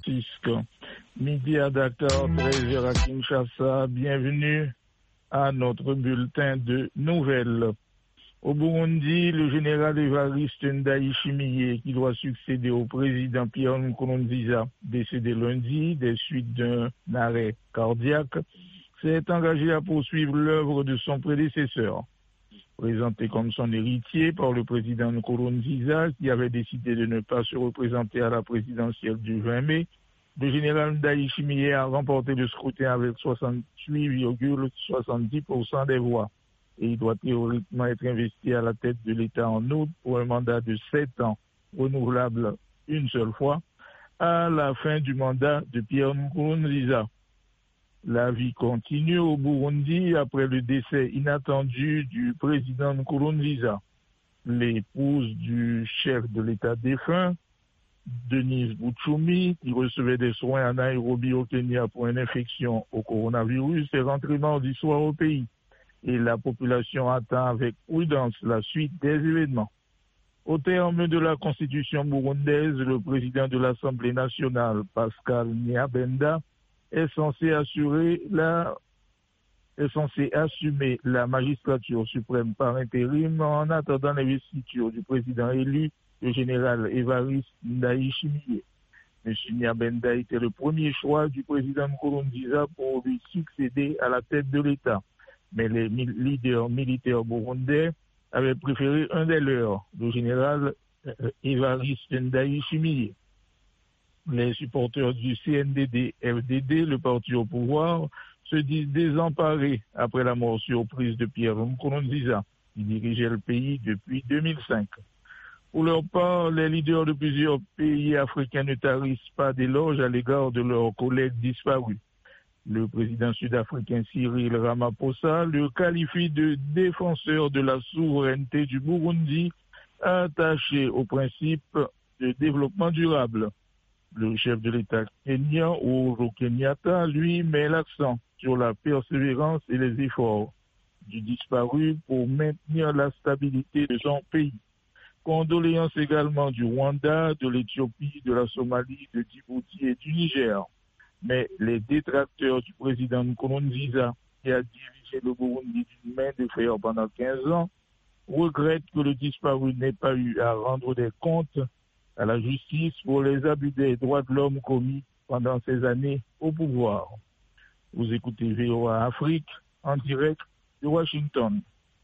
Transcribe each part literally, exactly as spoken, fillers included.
Francisque. Midi à Dakar, treize heures à Kinshasa. Bienvenue à notre bulletin de nouvelles. Au Burundi, le général Évariste Ndayishimiye, qui doit succéder au président Pierre Nkurunziza, décédé lundi des suites d'un arrêt cardiaque, s'est engagé à poursuivre l'œuvre de son prédécesseur. Présenté comme son héritier par le président Nkurunziza, qui avait décidé de ne pas se représenter à la présidentielle du vingt mai, le général Ndayishimiye a remporté le scrutin avec soixante-huit virgule soixante-dix pour cent des voix. Et il doit théoriquement être investi à la tête de l'État en août pour un mandat de sept ans, renouvelable une seule fois, à la fin du mandat de Pierre Nkurunziza. La vie continue au Burundi après le décès inattendu du président Nkurunziza. L'épouse du chef de l'État défunt, Denise Buchumi, qui recevait des soins à Nairobi au Kenya pour une infection au coronavirus, est rentrée mardi soir au pays. Et la population attend avec prudence la suite des événements. Au terme de la constitution burundaise, le président de l'Assemblée nationale, Pascal Nyabenda, est censé assurer la, est censé assumer la magistrature suprême par intérim en attendant l'investiture du président élu, le général Évariste Ndayishimiye. M. Nyabenda était le premier choix du président Nkurunziza pour lui succéder à la tête de l'État. Mais les leaders militaires burundais avaient préféré un des leurs, le général Évariste Ndayishimiye. Les supporters du C N D D F D D, le parti au pouvoir, se disent désemparés après la mort surprise de Pierre Nkurunziza, qui dirigeait le pays depuis deux mille cinq. Pour leur part, les leaders de plusieurs pays africains ne tarissent pas d'éloges à l'égard de leurs collègues disparus. Le président sud-africain Cyril Ramaphosa le qualifie de défenseur de la souveraineté du Burundi, attaché au principe de développement durable. Le chef de l'État kenyan, Uhuru Kenyatta, lui, met l'accent sur la persévérance et les efforts du disparu pour maintenir la stabilité de son pays. Condoléances également du Rwanda, de l'Éthiopie, de la Somalie, de Djibouti et du Niger. Mais les détracteurs du président Nkurunziza, qui a dirigé le Burundi d'une main de fer pendant quinze ans, regrettent que le disparu n'ait pas eu à rendre des comptes à la justice pour les abus des droits de l'homme commis pendant ces années au pouvoir. Vous écoutez V O A Afrique en direct de Washington.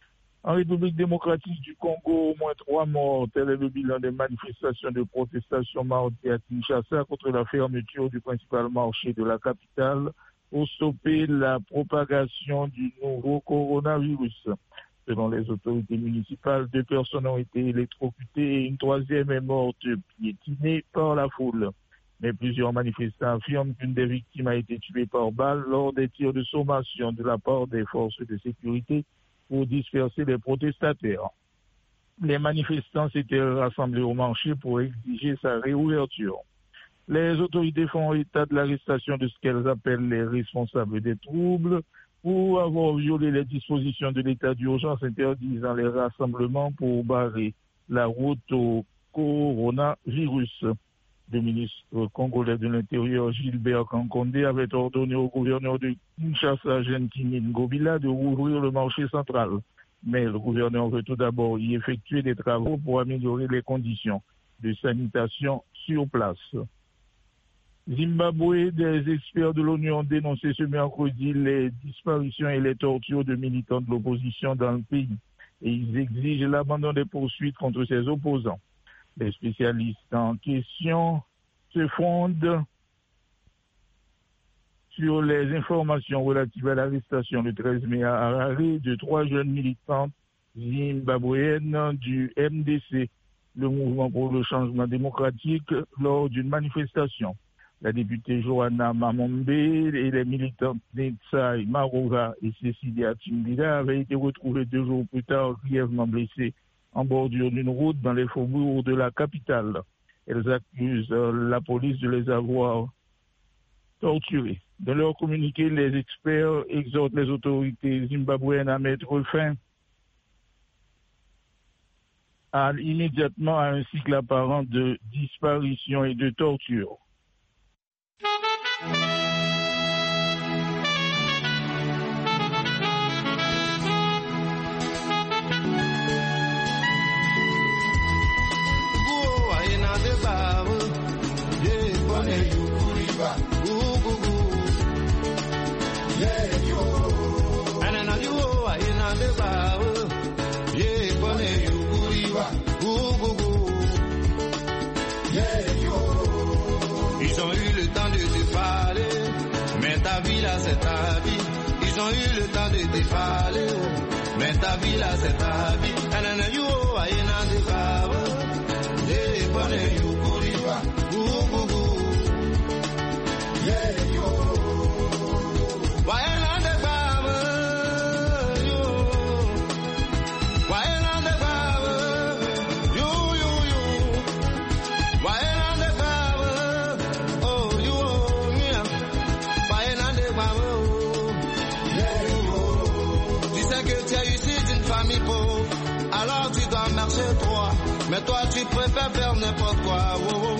En République démocratique du Congo, au moins trois morts, tel est le bilan des manifestations de protestation mardi à Kinshasa contre la fermeture du principal marché de la capitale pour stopper la propagation du nouveau coronavirus. Selon les autorités municipales, deux personnes ont été électrocutées et une troisième est morte piétinée par la foule. Mais plusieurs manifestants affirment qu'une des victimes a été tuée par balle lors des tirs de sommation de la part des forces de sécurité pour disperser les protestataires. Les manifestants s'étaient rassemblés au marché pour exiger sa réouverture. Les autorités font état de l'arrestation de ce qu'elles appellent les responsables des troubles pour avoir violé les dispositions de l'état d'urgence interdisant les rassemblements pour barrer la route au coronavirus. Le ministre congolais de l'Intérieur, Gilbert Kankondé, avait ordonné au gouverneur de Kinshasa, Gentini Ngobila, de rouvrir le marché central. Mais le gouverneur veut tout d'abord y effectuer des travaux pour améliorer les conditions de sanitation sur place. Zimbabwe, des experts de l'ONU ont dénoncé ce mercredi les disparitions et les tortures de militants de l'opposition dans le pays. Et ils exigent l'abandon des poursuites contre ses opposants. Les spécialistes en question se fondent sur les informations relatives à l'arrestation le treize mai à Harare de trois jeunes militantes zimbabwéennes du M D C, le mouvement pour le changement démocratique, lors d'une manifestation. La députée Johanna Mamombe et les militantes Netsai Marova et Cecilia Timbila avaient été retrouvées deux jours plus tard grièvement blessées en bordure d'une route dans les faubourgs de la capitale. Elles accusent la police de les avoir torturées. Dans leur communiqué, les experts exhortent les autorités zimbabwéennes à mettre fin à, immédiatement à un cycle apparent de disparition et de torture. Ils ont eu le temps de te parler, mais ta vie là c'est ta vie. Ils ont eu le temps de te parler, mais ta vie là c'est ta vie. Anana you ayena de baba, yeah bone you kuriba, gu gu gu, yeah yo. Ayena de baba, yo. Ayena de baba, yo yo yo. Ayena de baba, oh yo mia. Ayena de baba, yeah yo. Tu sais que tu es issu d'une famille pauvre, alors tu dois marcher droit. Mais toi tu préfères faire n'importe quoi, oh, oh.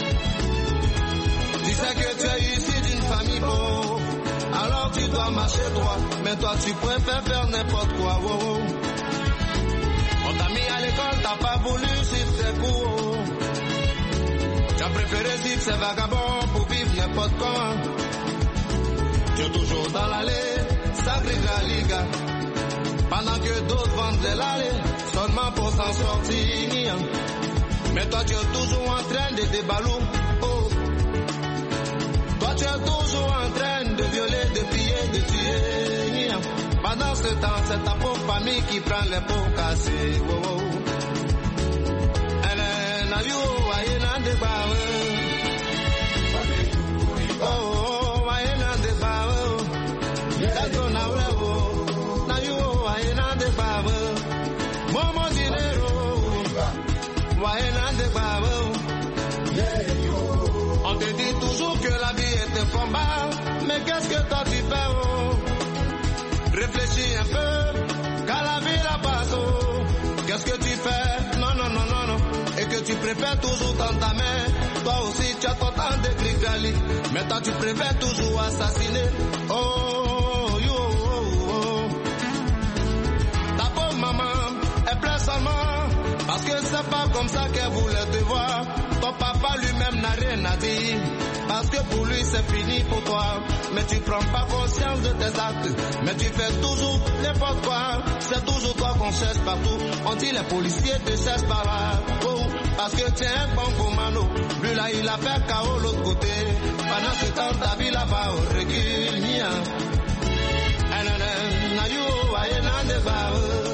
Tu sais que tu es issu d'une famille pauvre, alors tu dois marcher droit. Mais toi tu préfères faire n'importe quoi, oh, oh. On t'a mis à l'école, t'as pas voulu suivre tes cours. Tu as préféré suivre ces vagabonds pour vivre n'importe comment. Tu es toujours dans l'allée, sacré la liga. Pendant que d'autres vendent de l'allée, seulement pour s'en sortir. Mais toi tu es toujours en train de débalou. Oh. Toi tu es toujours en train de violer, de piller, de tuer. Pendant ce temps, c'est ta pauvre famille qui prend les pots cassés. Oh, oh. Elle n'a eu ayena de bawe. Oh, oh, ayena de bawe. That's on our level. Now you ayena de bawe. Momo dinero. Ayena de bawe. On te dit toujours que la vie est un combat. Mais qu'est-ce que toi tu fais, oh? Réfléchis un peu, car la vie la passe, oh. Qu'est-ce que tu fais? Non, non, non, non, non. Et que tu préfères toujours dans ta main. Toi aussi tu as ton temps de grigali. Mais toi tu préfères toujours assassiner. Oh, yo, oh, oh. Ta pauvre maman, elle pleure seulement parce que c'est pas comme ça qu'elle voulait te voir. Ton papa lui-même n'a rien à dire, parce que pour lui c'est fini pour toi. Mais tu prends pas conscience de tes actes, mais tu fais toujours n'importe quoi. C'est toujours toi qu'on cherche partout. On dit les policiers te cherchent par là, oh, parce que tu es un bon commando. Lui là il a fait K O l'autre côté. Pendant ce temps ta vie là-bas au recul, nia. Anana you ayena de bawe.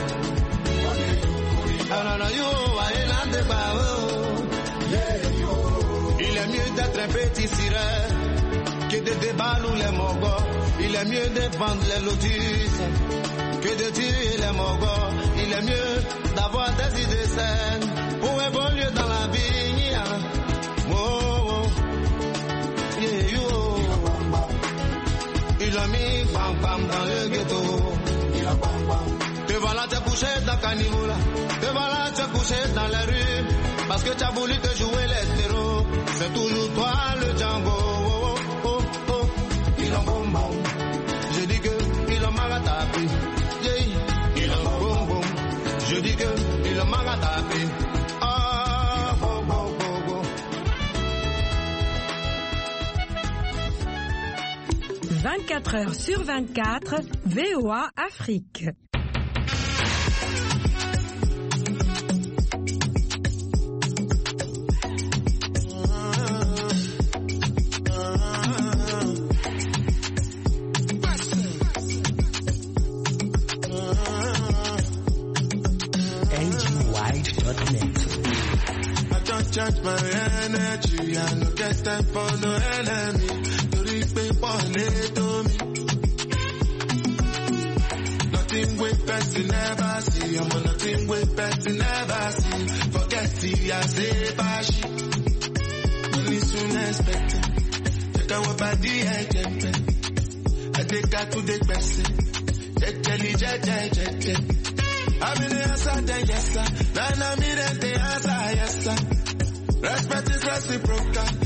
Anana you ayena de bawe. Il est mieux d'être un petit sirène que de déballer les mogos. Il est mieux de vendre les lotus que de tuer les mogos. Il est mieux d'avoir des idées saines pour évoluer dans la vie. Oh, oh. Yeah, yo. Il a mis bam bam dans le ghetto. Te voilà te coucher dans Canivola. Te voilà te coucher dans la rue. Parce que tu as voulu te jouer l'esthéro. C'est toujours toi le Django. Oh, oh, oh, oh. Il en bon bon. Je dis que il en m'a tapé. Yeah. Il en bon bon. Je dis que il en m'a tapé. Ah, bon, bon, bon, bon. vingt-quatre heures sur vingt-quatre, V O A Afrique. Charge my energy, I no get time for no enemy. To reach people to me. Nothing with person never see. I'm on nothing with person never see. Forget the I say bashi. Only soon expected. Take our body agent. I take her to the person. Take jelly, jet, jet, jet, jet. I'm in the answer, then yes sir. Then I'm in the answer, yes sir. Respect is reciprocal.